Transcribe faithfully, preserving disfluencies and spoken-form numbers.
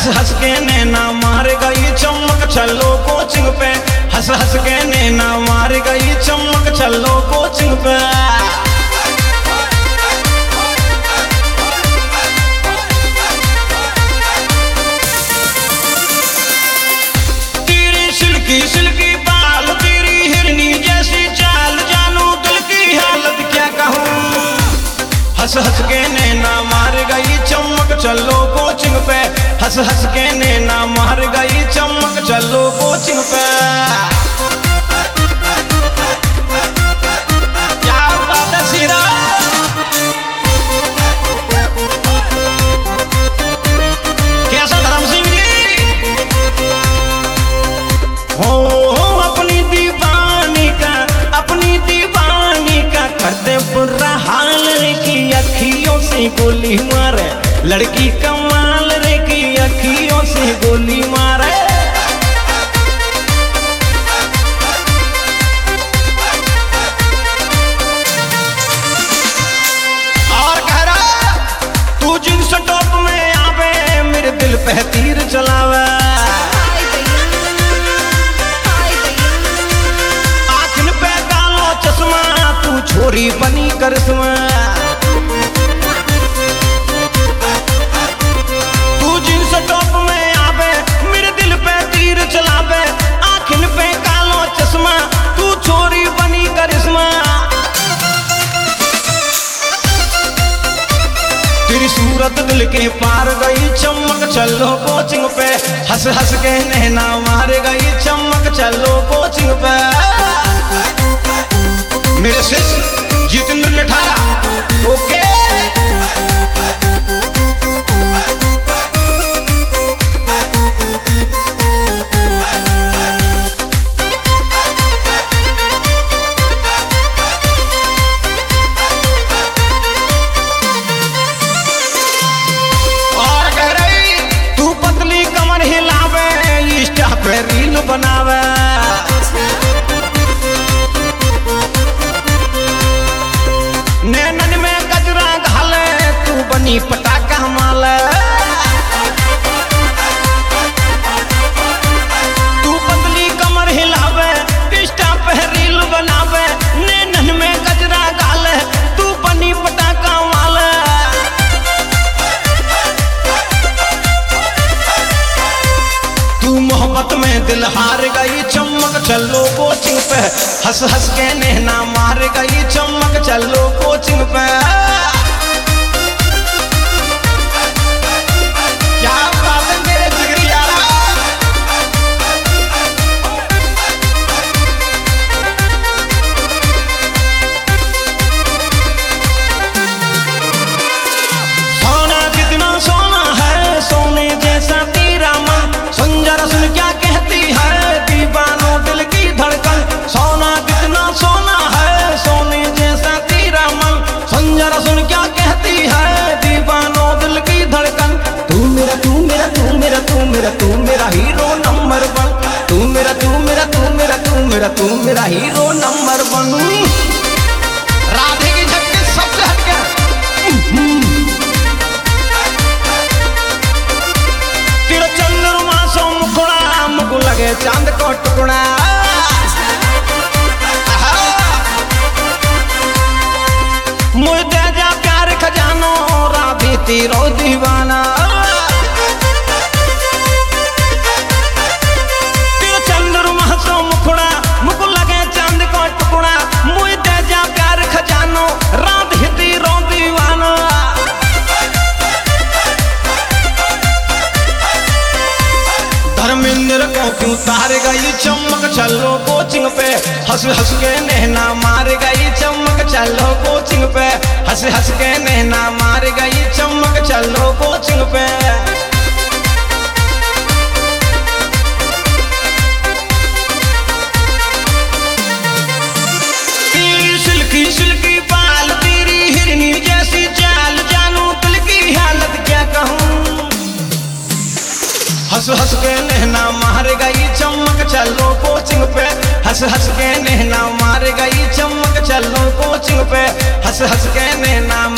हंस के नैना मार गई चमक चलो कोचिंग पे, हंस हंस के नैना मार गई चमक चलो कोचिंग पे। तेरी सिल्की सिल्की बाल, तेरी हिरनी जैसी चाल, जानू दिल की हालत क्या कहूँ। हंस हंस के नैना मार गई चमक चलो कोचिंग पे, हंस हंस के नैना मार गई चमक चलो कोचिंग पे। क्या बात है सीरा, कैसा धर्म सिंह जी। हो अपनी दीवानी का, अपनी दीवानी का करते बुरा हाल रे की अखियों से गोली मारे, लड़की कमाल रे की अखियों से गोली मारे। और कह रहा तू जींस टॉप में आवे, मेरे दिल पे तीर चलावे। आँखन पे कालो चश्मा, तू छोरी बनी करिश्मा। तू जींस टॉप में आवे, मेरे दिल पे तीर चलावे। आँखन पे कालो चश्मा, तू छोरी बनी करिश्मा। तेरी सूरत दिल के पार गई चमक चलो कोचिंग पे, हंस हंस के नैना मार गई चमक चलो कोचिंग पे। मेरे शिष्य जितेंद्र निठारा, ओके। और कह रही तू पतली कमर हिलावे, इंस्टा पे रील बनावे। नैनन में गजरा घाले, तू बनी पटाखा माले। तू पतली कमर हिलावे, इंस्टा पे रील बनावे। नैनन में गजरा घाले, तू बनी पटाखा माले। तू मोहब्बत में दिल हार गई चमक चलो कोचिंग पे, हंस हंस के नैना मार गई चमक चलो कोचिंग पे। क्या बात है मेरे जिगरी यारा। सोना कितना सोना है, सोने जैसा तेरा मन, सुन जरा सुन क्या कहती है दीवानों दिल की धड़कन। सोना कितना सोना है, सोने जैसा तेरा मन, सुन जरा सुन क्या कहती है दीवानों दिल की धड़कन। तू मेरा तू मेरा तू मेरा तू मेरा तू मेरा हीरो नंबर वन। तू मेरा तू मेरा तू मेरा तू मेरा तू मेरा हीरो नंबर वन। राधे की झटके सबसे हटके। तेरा चंद्रमा सो मुखड़ा, मुख लगे चांद को टुकड़ा। मुझे दे जा प्यार खजानो, राधे तेरो दीवाना। तेरा चंद्रमा सो मुखड़ा, मुख लगे चांद को टुकड़ा। मुझे दे जा प्यार खजानो, राधे तेरो दीवाना। धर्मेंद्र को क्यों तार गई चमक चलो कोचिंग पे, हंस हंस के नैना मार गई चमक चलो कोचिंग पे। हंस हंस के नैना मार गई चमक चलो कोचिंग पे। तेरी सिल्की सिल्की बाल, तेरी हिरनी जैसी चाल, जानू दिल की हालत क्या कहूँ। हंस हंस के नैना मार गई चमक चलो कोचिंग पे, हंस हंस के नैना मार गई चमक चलो कोचिंग पे। हंस हंस के नैना